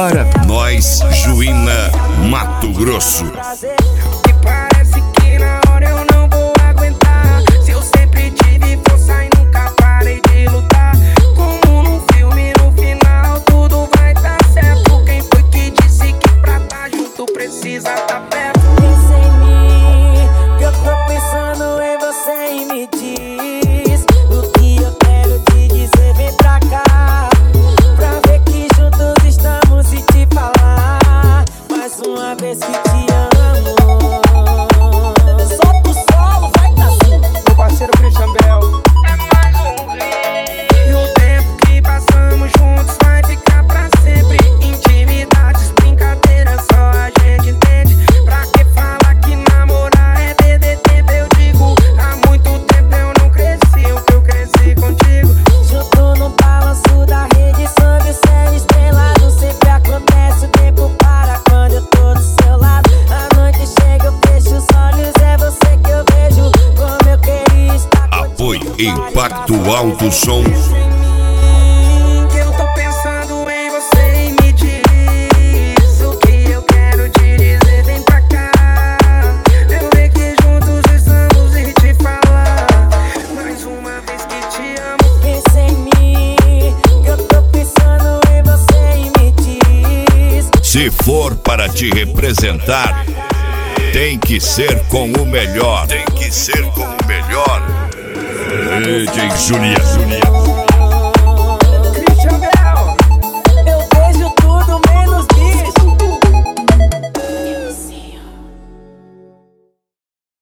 para Nós, Juína, Mato Grosso. E parece que na hora eu não vou aguentar. Se eu sempre tive força e nunca parei de lutar. Como num filme, no final tudo vai dar certo. Quem foi que disse que pra tá junto precisa tá perto? Pensa em mim, que eu tô pensando em você e me diz o que eu quero te dizer, vem pra cá, pra ver que juntos estamos e te falar mais uma vez que te amo. Solta o solo, vai Cassim. Meu parceiro Christian Bell. É mais um rei. E o tempo que passamos juntos vai ficar pra sempre. Intimidades, brincadeiras, só a gente entende. Pra que falar que namorar é perder tempo? Eu digo, há muito tempo eu não cresci o que eu cresci contigo. Junto no balanço da rede, sob o céu estrelado, sempre acontece, o tempo para quando eu tô do seu lado. A noite chega, eu fecho os olhos, é você que eu vejo, como eu queria estar Apoio contigo. Impacto Alto Som. Que eu tô pensando em você e me diz o que eu quero te dizer, vem pra cá. Eu ver que juntos estamos e te falar mais uma vez que te amo. Pensa em mim, que eu tô pensando em você e me diz. Se for para te representar, tem que ser com o melhor. Tem que ser com o melhor. DJ Julia.